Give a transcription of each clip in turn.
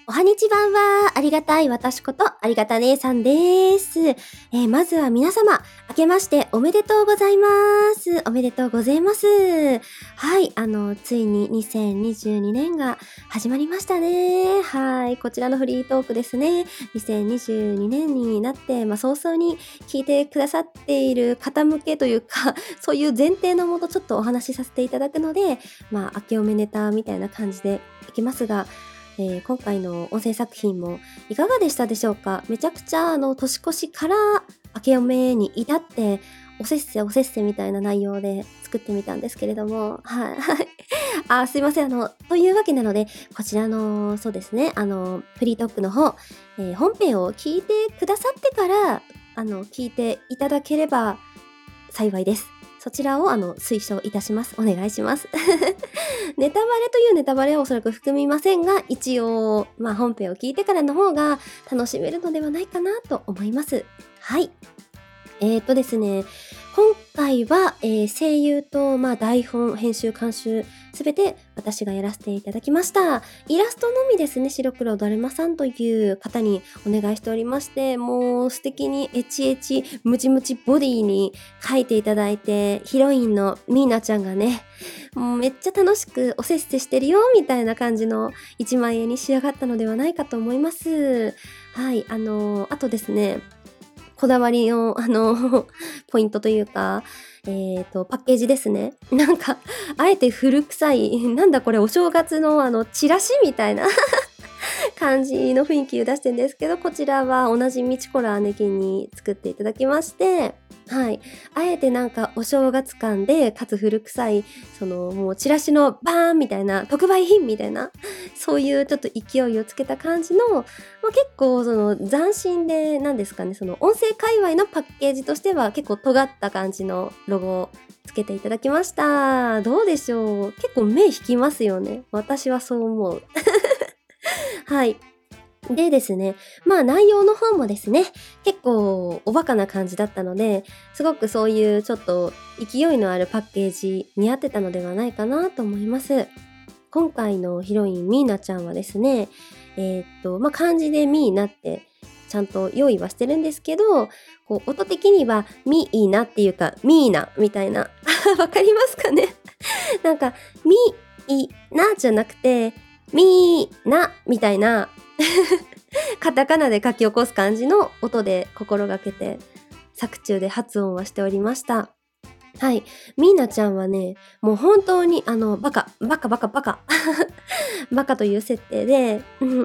おはにちばんは、ありがたい私ことありがた姉さんです。まずは皆様、明けましておめでとうございます。おめでとうございます。はい、ついに2022年が始まりましたね。はい、こちらのフリートークですね。2022年になって、早々に聞いてくださっている方向けというか、そういう前提のもとちょっとお話しさせていただくので、明けおめネタみたいな感じでいきますが、今回の音声作品もいかがでしたでしょうか。めちゃくちゃ年越しから明けおめに至っておせっせみたいな内容で作ってみたんですけれども、はい。すいません。というわけなので、こちらの、そうですね、フリートークの方、本編を聞いてくださってから、聞いていただければ幸いです。そちらを推奨いたします。お願いします。ネタバレというネタバレはおそらく含みませんが、一応、本編を聞いてからの方が楽しめるのではないかなと思います。はい。ですね、今回は、声優と、台本、編集、監修、すべて私がやらせていただきました。イラストのみですね、白黒だるまさんという方にお願いしておりまして、もう素敵にエチエチ、ムチムチボディに描いていただいて、ヒロインのミーナちゃんがね、もうめっちゃ楽しくおせっせしてるよ、みたいな感じの1万円に仕上がったのではないかと思います。はい、あとですね、こだわりの、ポイントというか、パッケージですね。なんか、あえて古臭い、なんだこれお正月のチラシみたいな感じの雰囲気を出してるんですけど、こちらは同じみちこら姉貴に作っていただきまして、はい。あえてなんかお正月感で、かつ古臭い、もうチラシのバーンみたいな、特売品みたいな、そういうちょっと勢いをつけた感じの、結構斬新で、なんですかね、音声界隈のパッケージとしては結構尖った感じのロゴをつけていただきました。どうでしょう？結構目引きますよね。私はそう思う。はい。でですね、内容の方もですね、結構おバカな感じだったので、すごくそういうちょっと勢いのあるパッケージ似合ってたのではないかなと思います。今回のヒロインミーナちゃんはですね、漢字でミーナってちゃんと用意はしてるんですけど、こう音的にはミーナっていうかミーナみたいな、わかりますかね？なんかミーナじゃなくてミーナみたいなカタカナで書き起こす感じの音で心がけて作中で発音はしておりました。はい。ミーナちゃんはね、もう本当にバカバカという設定で、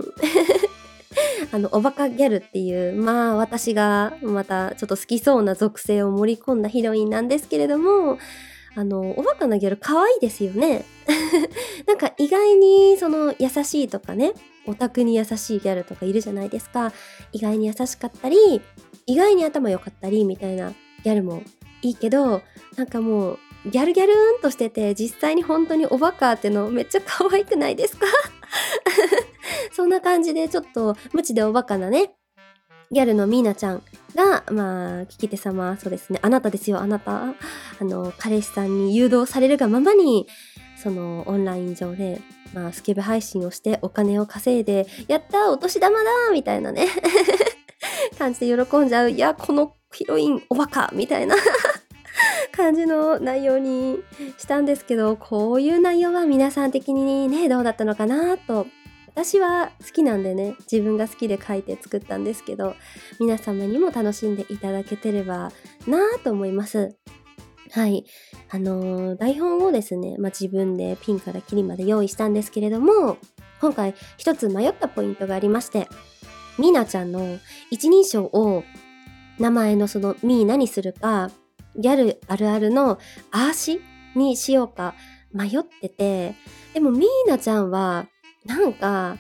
おバカギャルっていう、私がまたちょっと好きそうな属性を盛り込んだヒロインなんですけれども、おバカなギャル可愛いですよね。なんか意外に優しいとかね、オタクに優しいギャルとかいるじゃないですか。意外に優しかったり、意外に頭良かったりみたいなギャルもいいけど、なんかもうギャルギャルーンとしてて、実際に本当におバカってのめっちゃ可愛くないですか？そんな感じでちょっと無知でおバカなね、ギャルのミーナちゃんが、聞き手様、そうですね、あなたですよ、あなた。彼氏さんに誘導されるがままに、オンライン上で、スケベ配信をしてお金を稼いで、やったーお年玉だーみたいなね、感じで喜んじゃう、いや、このヒロインおバカみたいな感じの内容にしたんですけど、こういう内容は皆さん的にね、どうだったのかなと。私は好きなんでね、自分が好きで書いて作ったんですけど、皆様にも楽しんでいただけてればなぁと思います。はい。台本をですね、自分でピンからキリまで用意したんですけれども、今回一つ迷ったポイントがありまして、ミーナちゃんの一人称を名前のミーナにするか、ギャルあるあるのアーシにしようか迷ってて、でもミーナちゃんはなんか、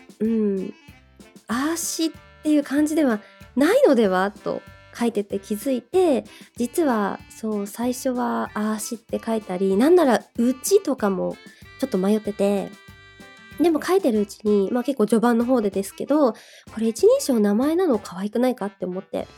アーシっていう感じではないのではと書いてて気づいて、実はそう最初はアーシって書いたり、なんならうちとかもちょっと迷ってて、でも書いてるうちに、結構序盤の方でですけど、これ一人称名前なの可愛くないかって思って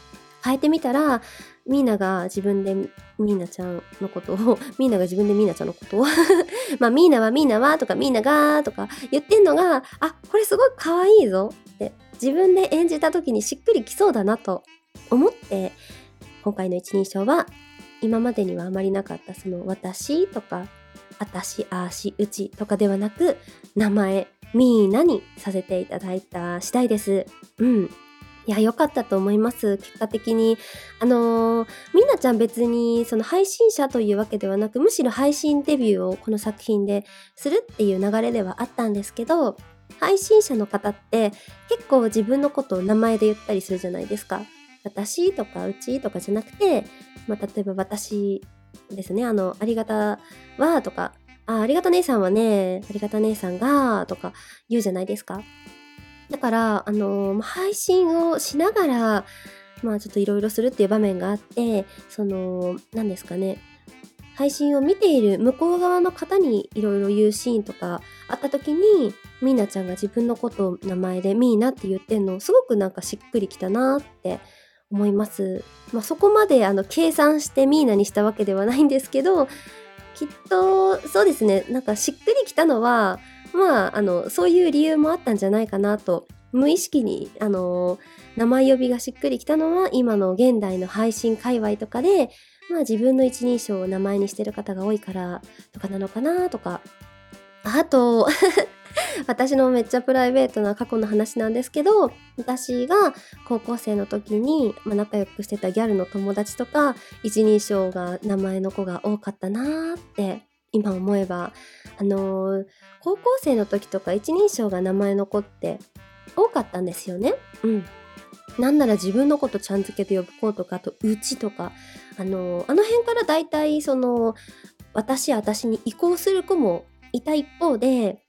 変えてみたら、ミーナが自分でミーナちゃんのことを、ミーナが自分でミーナちゃんのことをまあ、ミーナはミーナはとかミーナがとか言ってんのが、あ、これすごい可愛いぞって自分で演じた時にしっくりきそうだなと思って、今回の一人称は今までにはあまりなかったその私とかあたし、あーし、うちとかではなく、名前ミーナにさせていただいた次第です。いや、良かったと思います。結果的に。みーなちゃん別にその配信者というわけではなく、むしろ配信デビューをこの作品でするっていう流れではあったんですけど、配信者の方って結構自分のことを名前で言ったりするじゃないですか。私とかうちとかじゃなくて、まあ、例えば私ですね、ありがたはとか、ありがた姉さんはね、ありがた姉さんがとか言うじゃないですか。だから、配信をしながら、まあちょっといろいろするっていう場面があって、何ですかね、配信を見ている向こう側の方にいろいろ言うシーンとかあった時に、ミーナちゃんが自分のことを名前でミーナって言ってんの、すごくなんかしっくりきたなって思います。まあそこまで計算してミーナにしたわけではないんですけど、きっとそうですね、なんかしっくりきたのは、まあそういう理由もあったんじゃないかなと、無意識に名前呼びがしっくりきたのは今の現代の配信界隈とかで、まあ自分の一人称を名前にしてる方が多いからとかなのかなとか、あと私のめっちゃプライベートな過去の話なんですけど、私が高校生の時に、仲良くしてたギャルの友達とか一人称が名前の子が多かったなーって今思えば、高校生の時とか一人称が名前の子って多かったんですよね。なんなら自分のことちゃん付けで呼ぶ子とか、あとうちとか、あの辺からだいたい私に移行する子もいた一方で、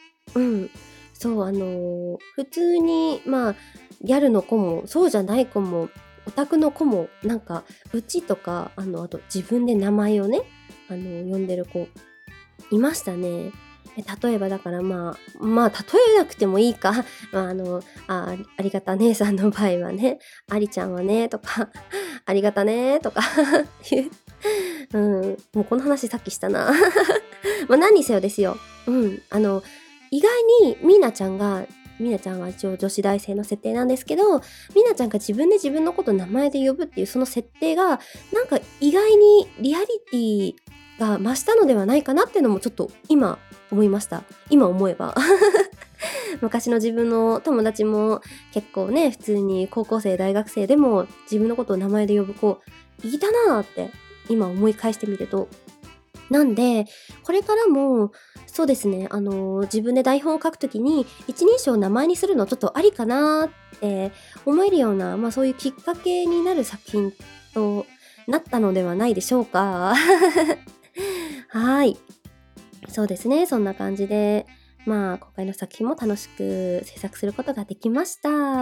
普通にギャルの子もそうじゃない子もオタクの子もなんかうちとかあと自分で名前をね呼んでる子いましたね。例えばだから例えなくてもいいかありがた姉さんの場合はね、ありちゃんはねとかありがたねとかもうこの話さっきしたな何にせよですよ。意外にミーナちゃんは一応女子大生の設定なんですけど、ミーナちゃんが自分で自分のことを名前で呼ぶっていうその設定がなんか意外にリアリティが増したのではないかなっていうのもちょっと今思いました。今思えば昔の自分の友達も結構ね、普通に高校生大学生でも自分のことを名前で呼ぶ子いたなーって今思い返してみると、なんでこれからもそうですね、自分で台本を書くときに一人称を名前にするのちょっとありかなって思えるような、そういうきっかけになる作品となったのではないでしょうかはい、そうですね、そんな感じで今回の作品も楽しく制作することができました。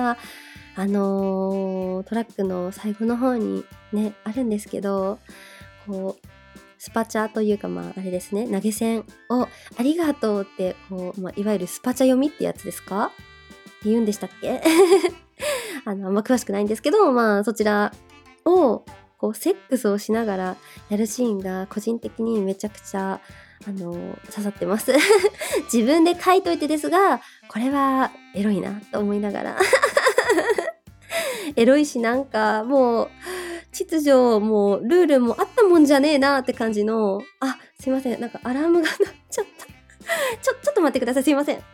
トラックの最後の方にねあるんですけど、こうスパチャというかあれですね、投げ銭をありがとうっていわゆるスパチャ読みってやつですかって言うんでしたっけあんま詳しくないんですけど、そちらをセックスをしながらやるシーンが個人的にめちゃくちゃ刺さってます自分で書いといてですが、これはエロいなと思いながらエロいし、なんかもう秩序もルールもあったもんじゃねえなって感じの、すいません、なんかアラームが鳴っちゃったちょっと待ってください、すいません、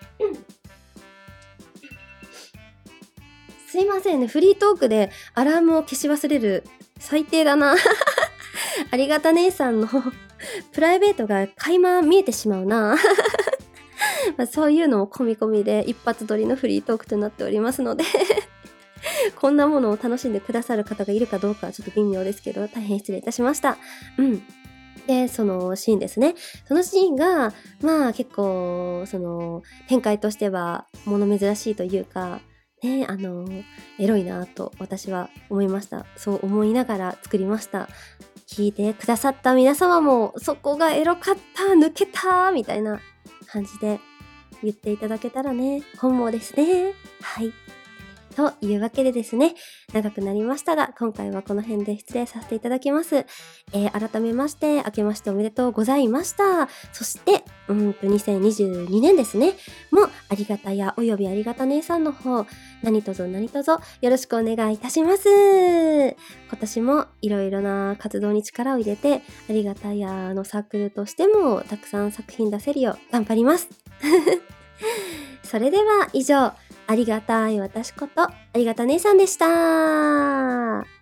すいませんね、フリートークでアラームを消し忘れる、最低だなありがた姉さんのプライベートが垣間見えてしまうなそういうのも込み込みで一発撮りのフリートークとなっておりますのでこんなものを楽しんでくださる方がいるかどうかはちょっと微妙ですけど、大変失礼いたしました。で、そのシーンですね。そのシーンが結構展開としては物珍しいというかね、エロいなと私は思いました。そう思いながら作りました。聞いてくださった皆様もそこがエロかった、抜けたみたいな感じで言っていただけたらね、本望ですね。はい。 というわけでですね、長くなりましたが、今回はこの辺で失礼させていただきます。改めまして、明けましておめでとうございました。そして、2022年ですね、もありがたやおよびありがた姉さんの方、何卒何卒よろしくお願いいたします。今年もいろいろな活動に力を入れて、ありがたやのサークルとしてもたくさん作品出せるよう頑張ります。それでは以上、ありがたい私ことありがた姉さんでした。